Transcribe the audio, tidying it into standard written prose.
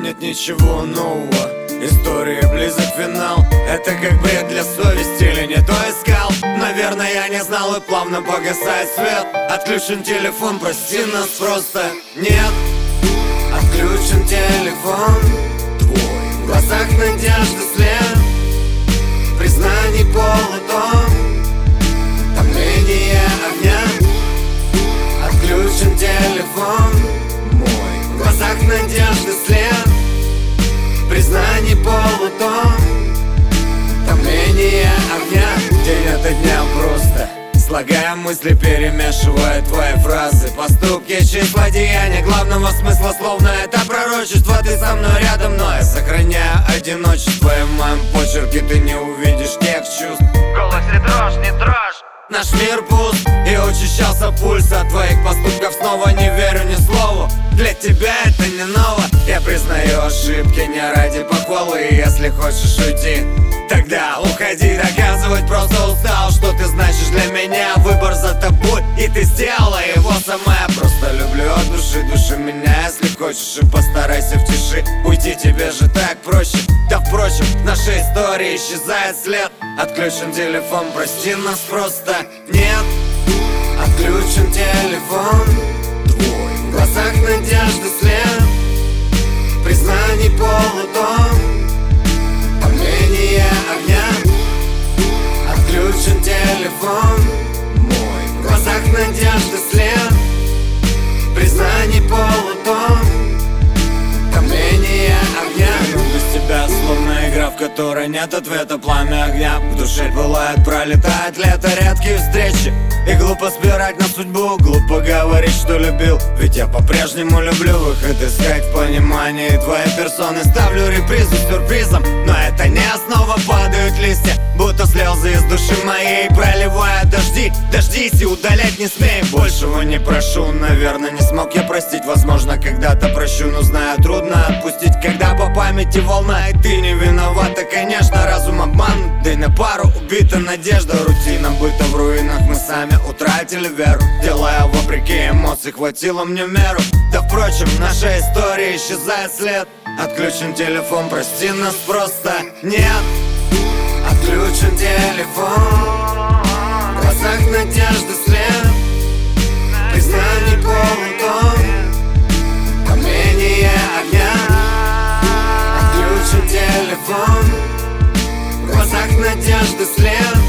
нет ничего нового. Истории близок финал. Это как бред для совести или не то искал? Наверное, я не знал, и плавно погасает свет. Отключен телефон, прости нас просто нет. Отключен телефон твой, в глазах надежды след, признаний полутон, томление огня. Отключен телефон мой, в глазах надежды след, признаний полутон, томление огня. День ото дня просто слагая мысли, перемешивая твои фразы, поступки, числа, деяния. Главного смысла словно это пророчество. Ты со мной рядом, но я сохраняю одиночество. И в моем почерке ты не увидишь тех чувств. В голосе дрожь, не дрожь. Наш мир пуст, и учащался пульс от твоих поступков. Снова не верю ни слову, для тебя это не ново. Я признаю ошибки не ради похвалы. Если хочешь уйти, тогда уходи. Доказывать просто устал, что ты значишь для меня. Выбор за тобой, и ты сделала его сама. Я просто люблю от души, души меня. Если хочешь, и постарайся в тиши уйти, тебе же так проще. Да впрочем, в нашей истории исчезает след. Отключен телефон, прости нас просто нет. Отключен телефон твой, в глазах надежды след, признаний полутон, томление огня. Отключен телефон мой, в глазах надежды след, признаний полутон, томление огня. Без тебя словно игра, в которой нет ответа, пламя огня. В душе пылает, пролетает лето, редкие встречи. И глупо спирать на судьбу, глупо говорить, что любил. Ведь я по-прежнему люблю выход искать в понимании твоей персоны. Ставлю репризу сюрпризом, но это не основа. Падают листья, будто слезы из души моей, проливая дожди. Дождись и удалять не смей. Большего не прошу, наверное, не смог я простить. Возможно, когда-то прощу, но знаю, трудно отпустить, когда по памяти волна. И ты не виновата, конечно, разум обман. Да и на пару убита надежда. Рутина быта в руинах, мы сами утратили веру. Делая вопреки эмоций, хватило мне меру. Да впрочем, в нашей истории исчезает след. Отключен телефон, прости нас просто нет. Отключен телефон, в глазах надежды след, признаний полутон, томление огня. Отключен телефон, в глазах надежды след,